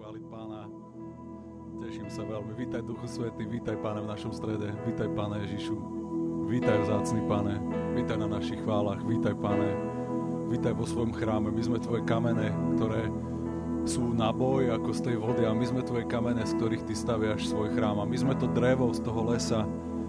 privítali Pána. Teším sa veľmi. Vítaj Duchu Svätý, vítaj Páne v našom strede. Vítaj Páne Ježišu. Vítaj vzácny Páne. Vítaj na našich chválach. Vítaj Páne. Vítaj vo svojom chráme. My sme tvoje kamene, ktoré sú na boj ako z tej vody a my sme tvoje kamene, z ktorých ty staviaš svoj chrám. A my sme to drevo z toho lesa,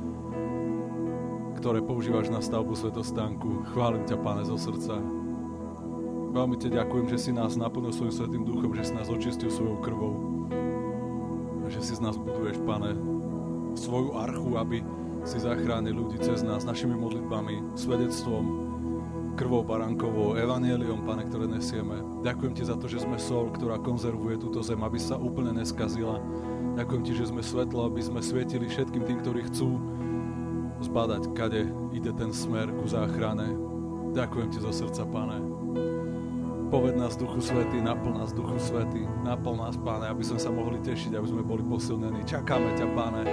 ktoré používaš na stavbu svätostánku. Chválim ťa, Páne, zo srdca. Veľmi ti ďakujem, že si nás naplnil svojím Svätým Duchom, že si nás očistil svojou krvou. A že si z nás buduješ, Pane, svoju archu, aby si zachránil ľudí cez nás, našimi modlitbami, svedectvom, krvou baránkovou, evanjeliom, Pane, ktoré nesieme. Ďakujem ti za to, že sme sol, ktorá konzervuje túto zem, aby sa úplne neskazila. Ďakujem ti, že sme svetlo, aby sme svietili všetkým tým, ktorí chcú zbadať, kade ide ten smer ku záchrane. Ďakujem ti zo srdca, Pane. Poved nás, Duchu Svätý, naplň nás, Duchu Svätý, naplň nás, Páne, aby sme sa mohli tešiť, aby sme boli posilnení. Čakáme ťa, Páne.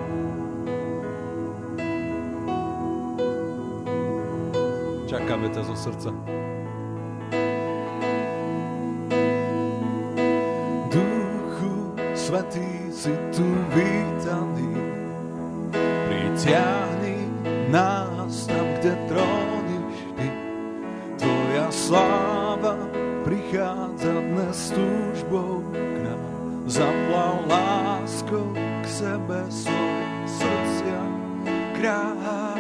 Čakáme ťa zo srdca. Duchu Svätý, si tu vítaný, pritiahni nás tam, kde tróniš ty. Tvoja sláva prichádza dnes s túžbou k nám. Zaplav láskou k sebe svoje srdcia kráľ.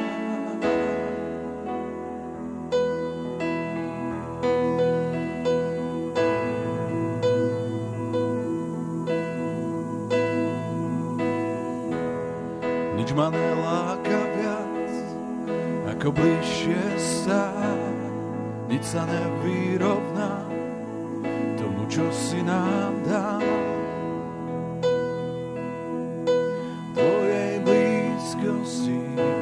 Nič ma neláka viac, ako bližšie stáť. Nič sa nevyrovná tomu, čo si nám dal. Tvojej blízkosti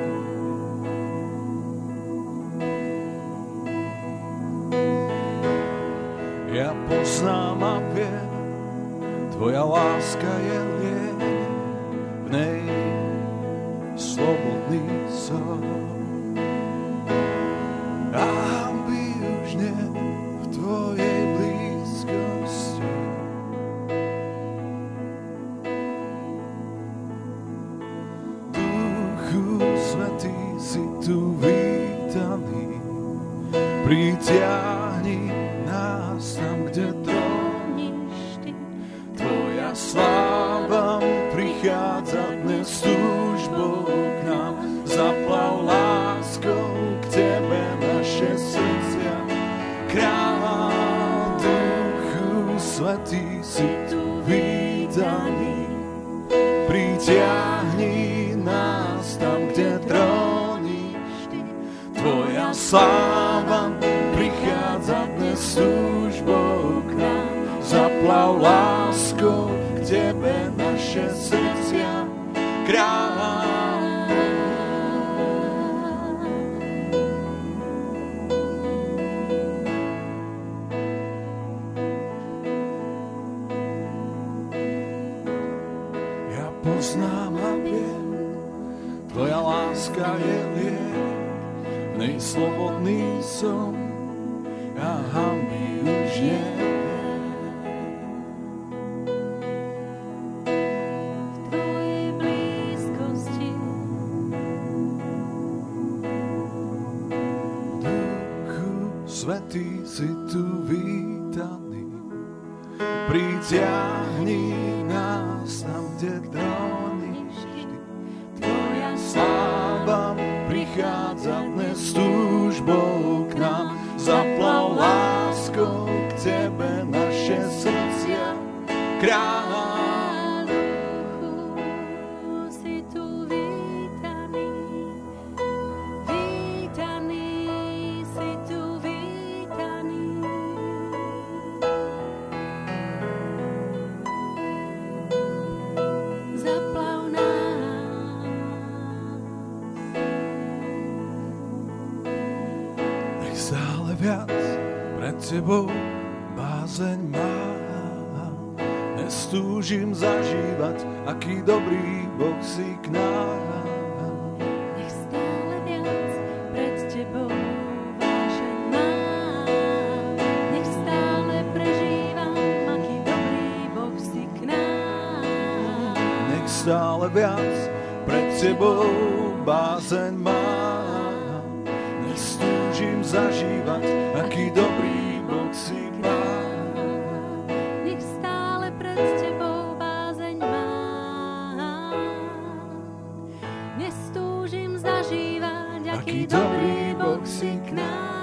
ja poznám a viem, tvoja láska je liek, v nej slobodný som. A hamby už nie v tvojej blízkosti. Duchu Svätý, si tu vítaný, pritiahni nás tam, kde tróniš ty. Tvoja sláva prichádza dnes s túžbou k nám. Zaplav láskou k tebe naše srdcia kráľ. Duchu Svätý, si tu vítaný, pritiahni nás tam, kde tróniš ty. Tvoja sláva prichádza dnes s túžbou k nám. Zaplav láskou k tebe naše srdcia kráľ. Poznám a viem, tvoja láska je liek, v nej slobodný som a hanby už nie. V tvojej blízkosti Duchu Svätý, si tu vítaný, pritiahni nás tam, kde tróniš ty. Tvoja sláva prichádza dnes s túžbou k nám. Zaplav láskou k tebe naše srdcia kráľ. Duchu, si tu vítaný, vítaný, si tu vítaný. Zaplav nás. Nech stále viac pred tebou bázeň mám. Nestúžim zažívať, aký dobrý Boh si k nám. Nech stále viac pred tebou vášeň mám. Nech stále prežívam, aký dobrý Boh si stále viac, pred tebou bázeň mám. Nestúžim zažívať, aký dobrý Boh si Pán. Nech stále pred tebou bázeň mám. Nestúžim zažívať, aký dobrý Boh si k nám.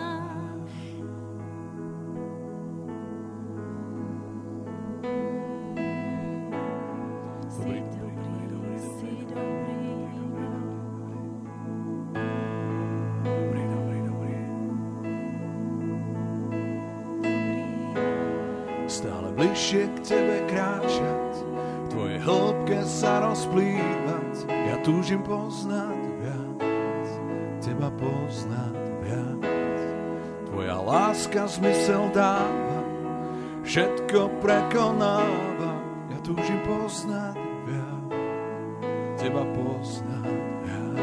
Bližšie k tebe kráčať, v tvojej hĺbke sa rozplývať. Ja túžim poznať viac, teba poznať viac. Tvoja láska zmysel dáva, všetko prekonáva. Ja túžim poznať viac, teba poznať viac.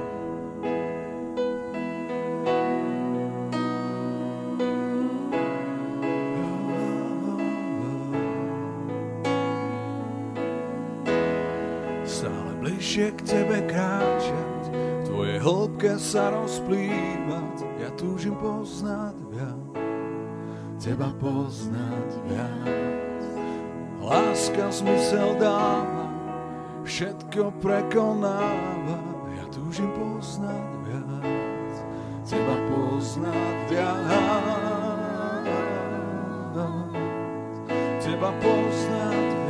Bližšie k tebe kráčať, v tvojej hĺbke sa rozplývať. Ja túžim poznať viac, teba poznať viac. Láska zmysel dáva, všetko prekonáva. Ja túžim poznať viac, teba poznať viac. Teba poznať viac.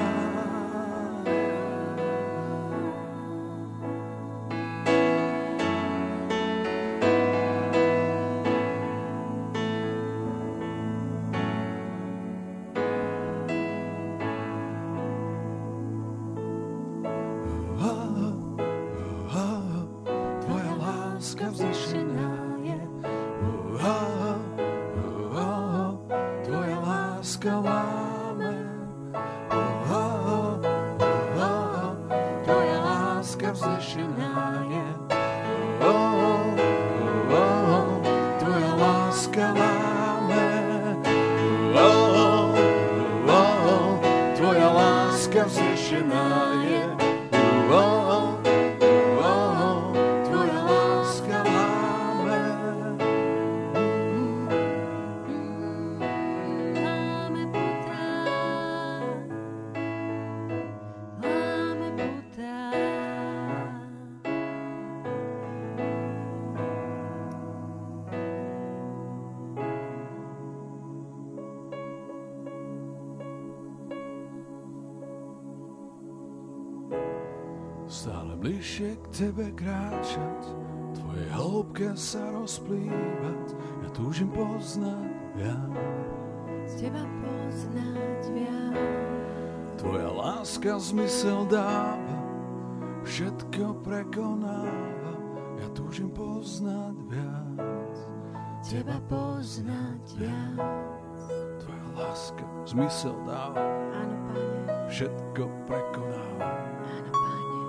Stále bližšie k tebe kráčať, v tvojej hĺbke sa rozplývať. Ja túžim poznať viac, teba poznať viac. Tvoja láska zmysel dáva, všetko prekonáva. Ja túžim poznať viac, teba poznať viac. Tvoja láska zmysel dáva, áno, Pane, všetko prekonáva. áno, Pane.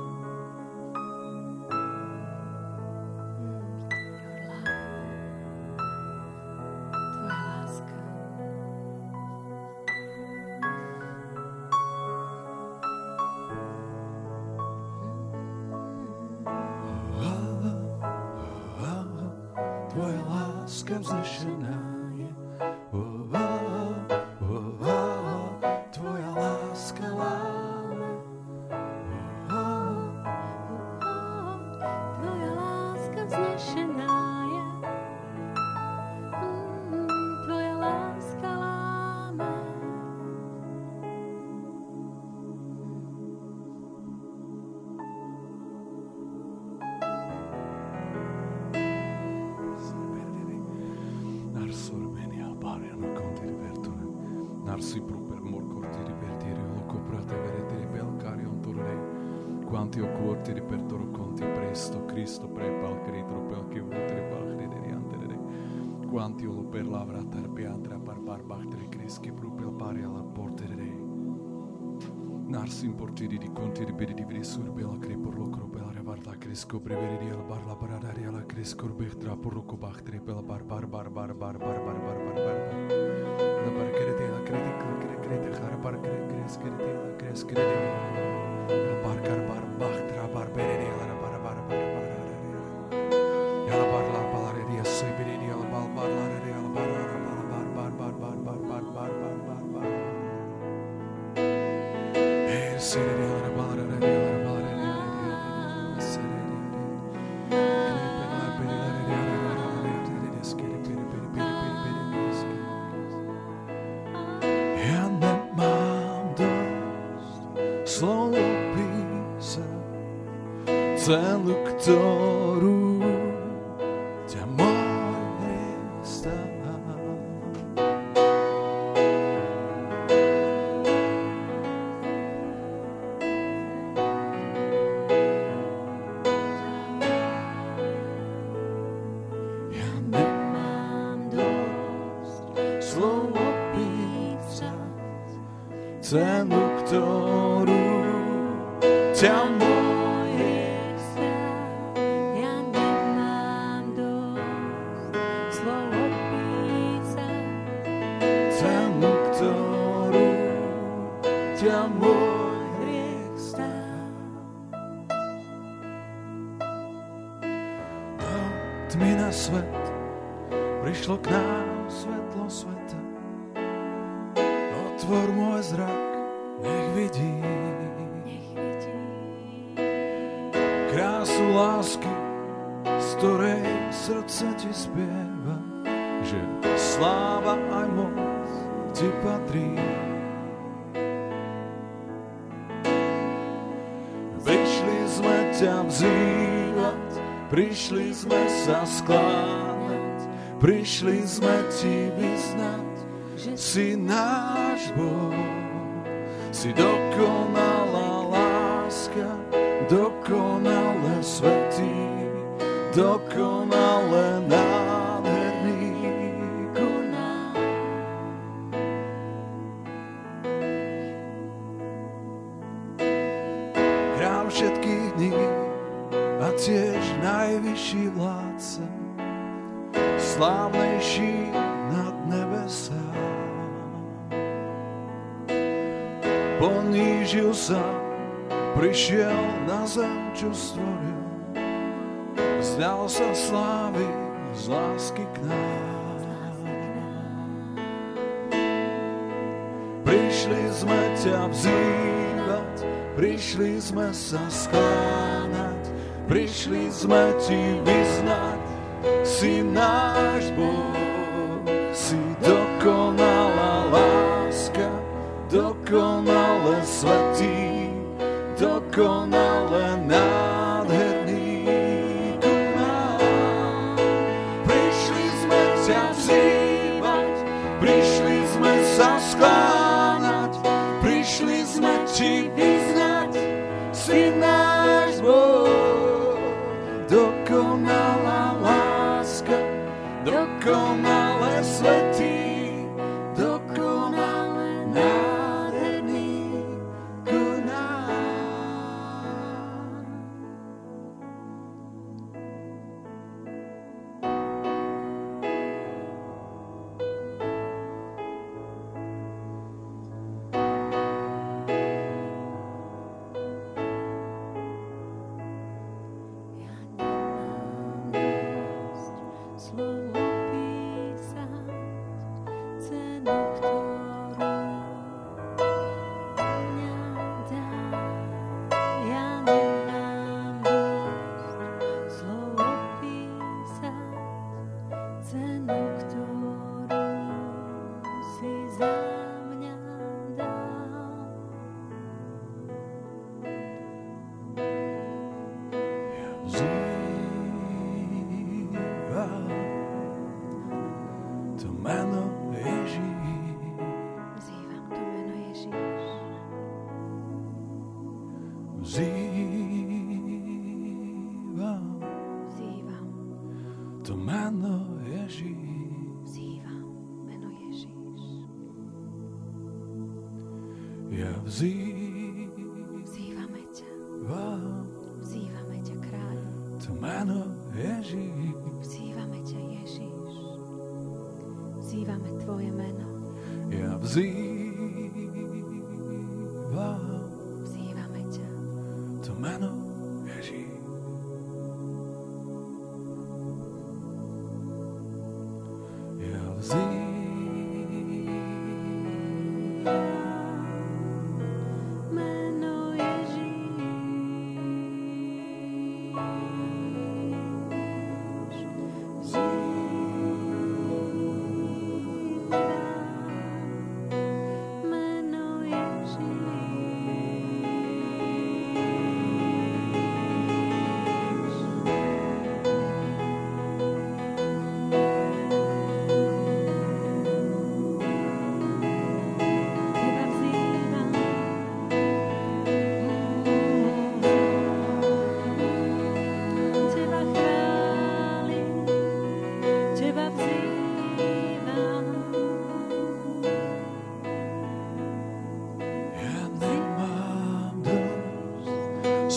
Quanti occorti ripertoro conti presto Cristo prepal critro pel che vutre bachre de riantere quanti lo per lavra tarpiantra par bachtre creschi propel pari alla portere nars importiri di conti riberi di vrisur bela crepor lo cropel revarda cresco preveri di al bar la paradaria la cresco bertra por lo bachtre pel bar la barcrete la crete har par crescrete la crescrete Ja nemám dosť slov písať cenu, ktorú ťa môj hriech stál. Cenu, ktorú ťa môj hriech stál. Ja nemám dosť slov opísať cenu, ktorú ťa môj hriech stál. Do tmy na svet prišlo k nám svetlo sveta. Otvor môj zrak, nech vidí krásu lásky, z ktorej srdce ti spieva, že sláva aj moc ti patrí. Prišli sme ťa vzývať, prišli sme sa skláňať, prišli sme ti vyznať, si náš Boh, si dokonalá láska, dokonale svätý, dokonale nádherný ku nám. Král všetkých dní a tiež najvyšší vládca, slávnejší nad nebesá. Ponížil sa, prišiel na zem, čo stvoril, vzdal sa slávy z lásky k nám. Prišli sme ťa vzývať, prišli sme sa skláňať, prišli sme ti vyznať, si náš Boh, si dokonalá láska, dokonale svätý, dokonale nádherný ku nám. Prišli sme ťa vzývať, prišli sme sa skláňať, prišli sme ti vyznať, si náš Boh, dokonalá láska, dokonale svätý, dokonale nádherný ku nám. Ja nemám dosť slov opísať cenu, ktorú mňa dá. Ja nemám dosť slov opísať cenu, ktorú si za mňa dal. Vzývam to meno Ježíš. Vzývam to meno Ježiš. Vzývam Vzývam, to meno Ježíš. vzývam meno Ježiš. Ja Vzývame ťa, vzývame ťa, kráľu. to meno Ježíš. Vzývame ťa, Ježiš. Vzývame tvoje meno. Ja vzývam Vzývame ťa, to meno Ježíš. Ja vzývam meno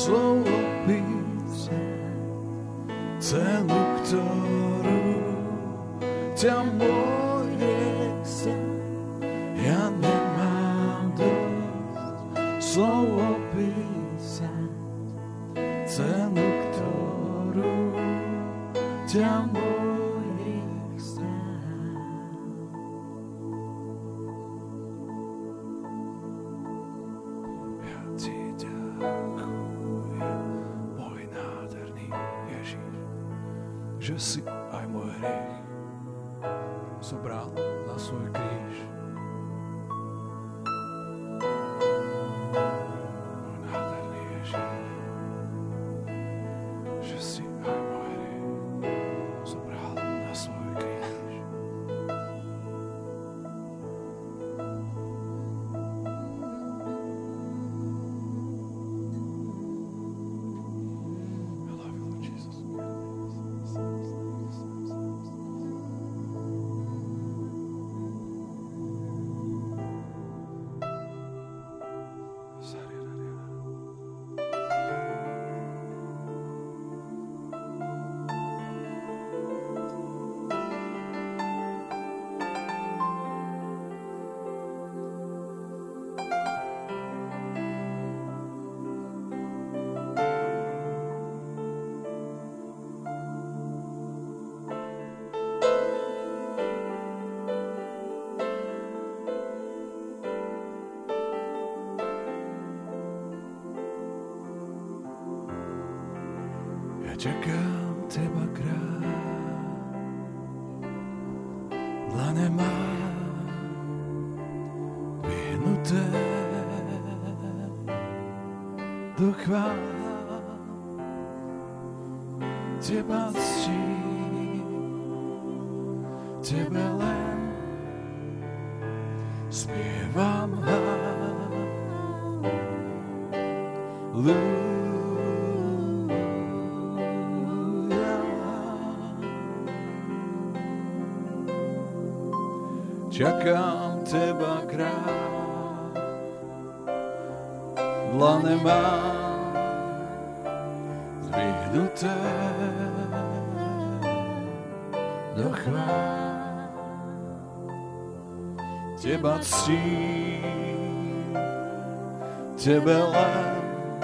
slovo písať, cenu, ktorú ťa môj hriech sa. Ja nemám dosť slovo písať, cenu, ktorú ťa môj hriech stál. Ja ti ďakujem, môj nádherný Ježiš, že si aj môj hriech zobral na svoj kríž. Môj nádherný Ježiš, že si aj môj hriech zobral na svoj kríž. I love you, Lord Jesus. Čakám teba, kráľ, dlane mám vyhnuté do chvál. Teba ctím, tebe len spievam halleluja. Čakám teba, kráľ, dlane mám zdvihnuté do chvál. Teba ctím, tebe len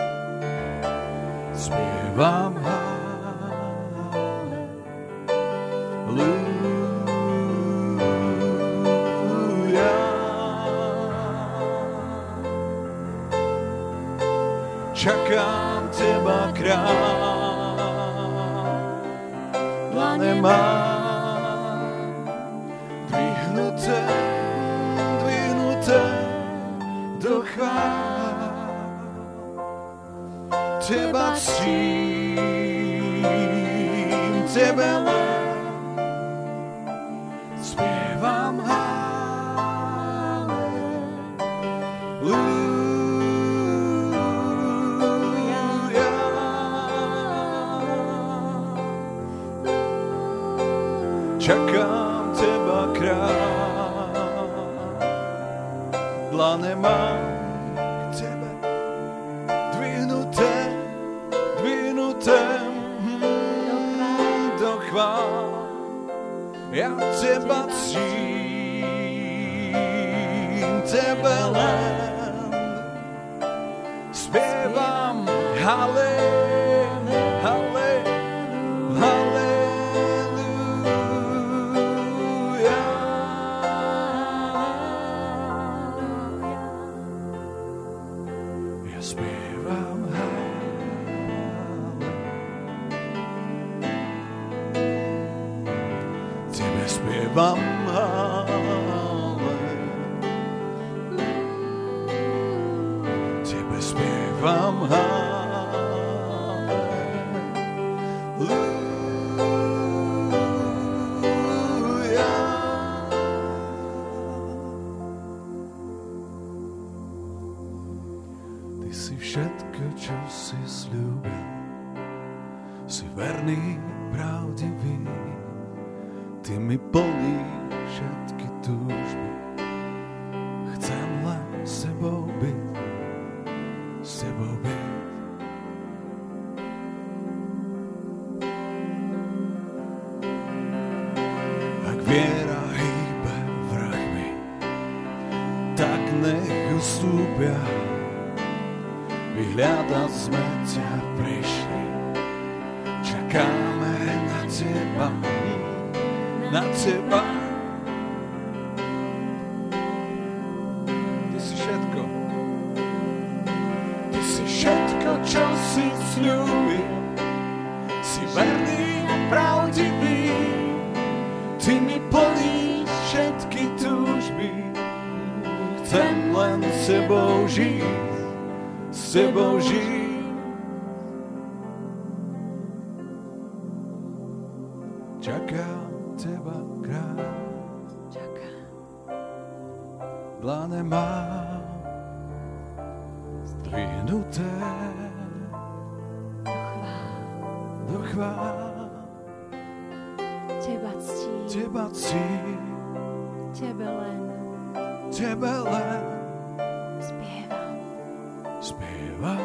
spievam halleluja. Čakám teba, kráľ, dlane mám dvihnuté do chvál. Teba ctím, tebe len spievam halleluja. Čakám teba, kráľ, dlane mám k tebe dvihnuté do chvál. Ja teba ctím, tebe len spievam spievam tebe spievam halleluja. Ty si všetko, čo si sľúbil, si verný, pravdivý. Ty mi plníš všetky túžby. Chcem len s tebou byť, nech ustúpia, vyhľadať sme ťa prišli. Čakáme na teba, na teba. Ty si všetko. Ty si všetko, čo si sľúbil. Si verný a pravdivý. Ty mi plníš všetky túžby. Chcem len s tebou žiť, s tebou žiť. Čakám teba, kráľ. Čakám. Dlane mám zdvihnuté do chvál. Teba ctím. Teba ctím. Tebe len spievam. Spievam.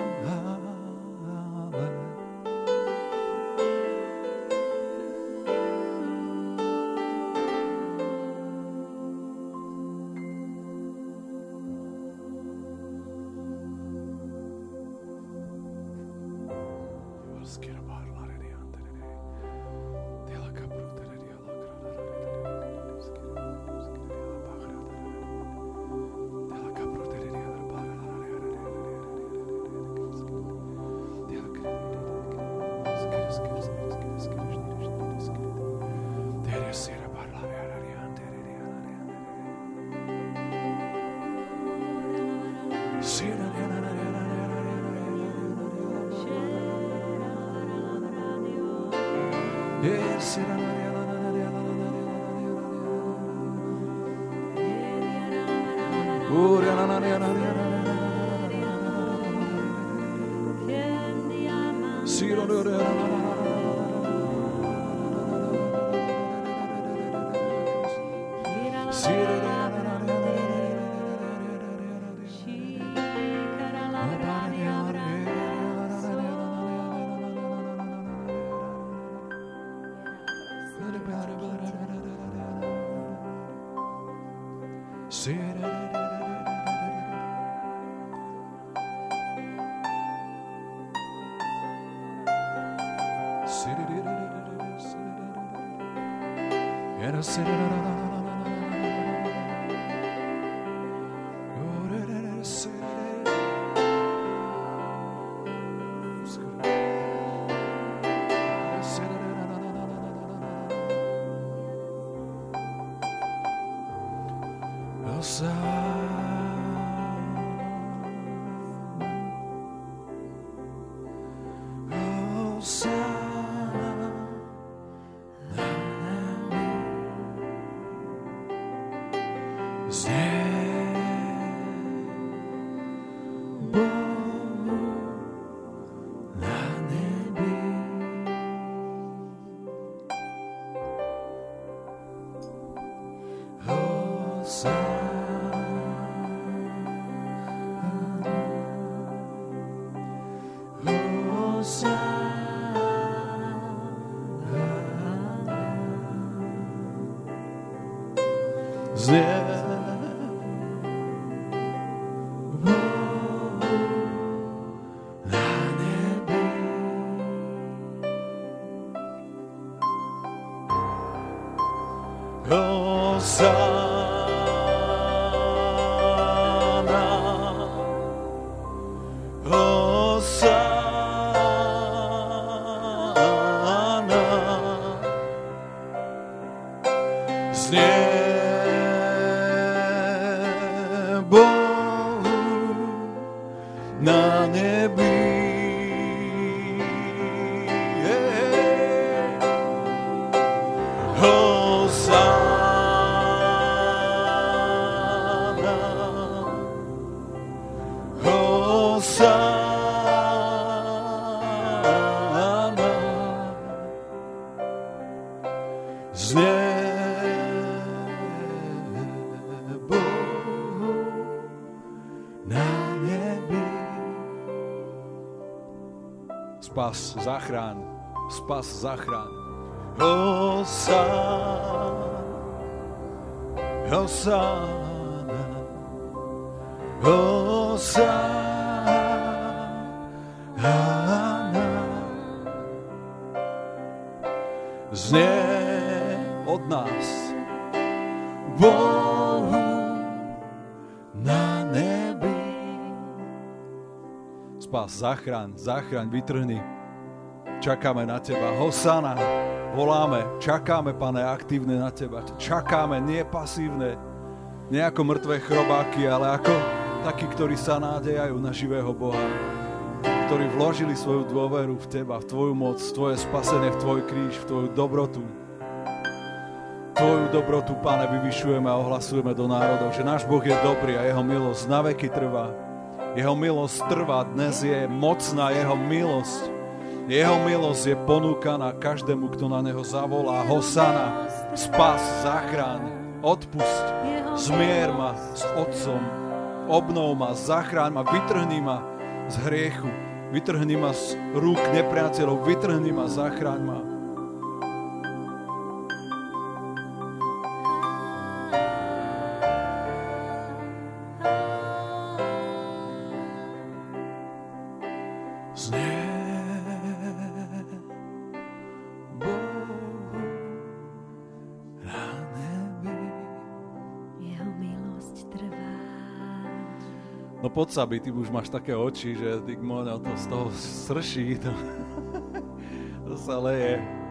Spas, zachráň. Spas, zachráň. Hosanna, Hosanna, Znie od nás Bohu na nebi. Spás, zachraň, vytrhni. Čakáme na teba. Hosana, voláme, čakáme, Pane, aktívne na teba. Čakáme, nie pasívne, nie ako mŕtve chrobáky, ale ako takí, ktorí sa nádejajú na živého Boha, ktorí vložili svoju dôveru v teba, v tvoju moc, v tvoje spasenie, v tvoj kríž, v tvoju dobrotu. Tvoju dobrotu, Pane, vyvyšujeme a ohlasujeme do národov, že náš Boh je dobrý a jeho milosť na veky trvá. Jeho milosť trvá, dnes je mocná jeho milosť. Jeho milosť je ponúkaná každému, kto na neho zavolá. Hosana, spas, zachráň, odpusť, zmier ma s Otcom, obnov ma, zachráň ma, vytrhni ma z hriechu, vytrhni ma z rúk nepriateľov, vytrhni ma, zachráň ma. No poď sa by, ty už máš také oči, že ty, to z toho srší, to sa leje.